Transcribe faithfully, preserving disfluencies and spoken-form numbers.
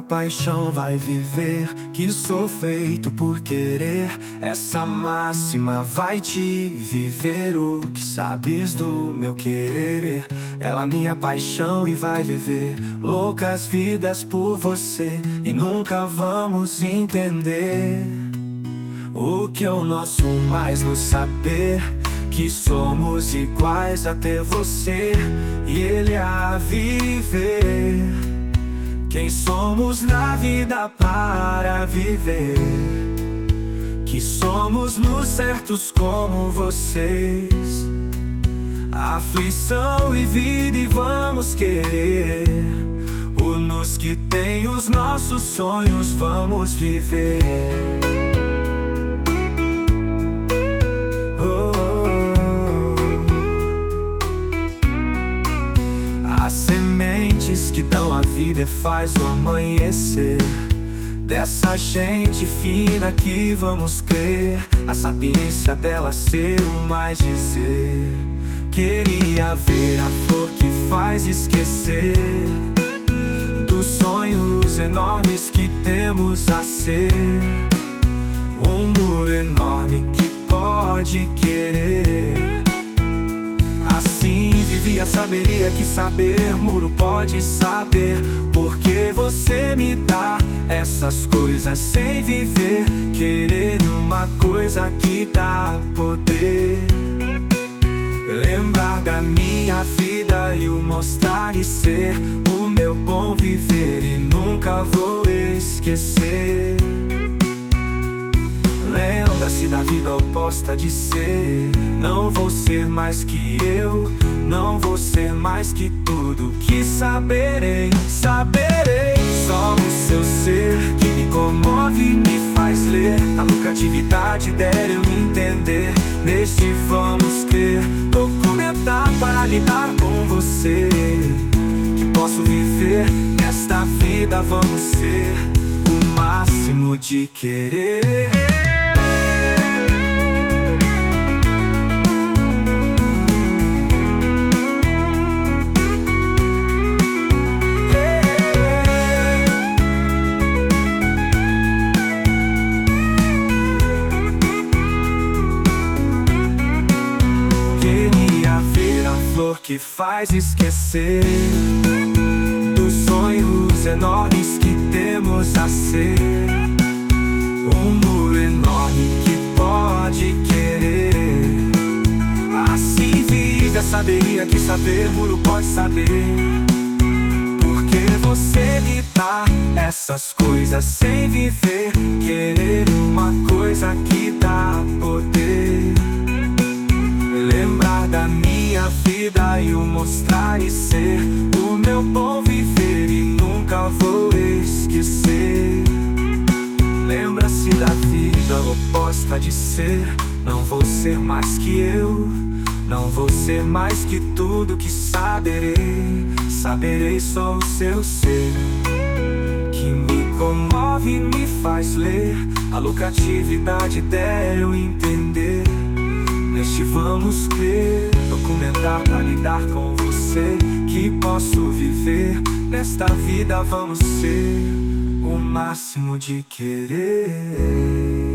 paixão vai viver, que sou feito por querer. Essa máxima vai te viver o que sabes do meu querer. Ela minha paixão e vai viver loucas vidas por você. E nunca vamos entender o que é o nosso mais no saber, que somos iguais até você e ele a viver. Quem somos na vida para viver, que somos nos certos como vocês. Aflição e vida e vamos querer o nos que tem os nossos sonhos vamos viver. As sementes que dão a vida e faz o amanhecer. Dessa gente fina que vamos crer, a sapiência dela ser o mais dizer. Queria ver a flor que faz esquecer dos sonhos enormes que temos a ser. Um muro enorme que pode querer. Assim vivia, saberia que saber muro pode saber. Porque você me dá essas coisas sem viver. Querer uma coisa que dá poder. Lembrar da minha vida e o mostrar e ser o meu bom viver e nunca vou esquecer. Lembra-se da vida oposta de ser. Não vou ser mais que eu, não vou ser mais que tudo que saberei. Saberei só o seu ser que me comove e me faz ler. A lucratividade dela eu entender. Neste vamos crer, documentar para lidar com você. Que posso viver nesta vida, vamos ser o máximo de querer. Que faz esquecer dos sonhos enormes que temos a ser. Um muro enorme que pode querer. Assim vive a saberia que saber muro pode saber. Porque você me dá essas coisas sem viver. Querer uma coisa que dá poder. Lembrar da minha vida e o mostrar e ser o meu bom viver e nunca vou esquecer. Lembra-se da vida oposta de ser. Não vou ser mais que eu, não vou ser mais que tudo que saberei. Saberei só o seu ser que me comove e me faz ler. A lucratividade dela eu entender. Neste vamos crer, documentar pra lidar com você. Que posso viver nesta vida, vamos ser o máximo de querer.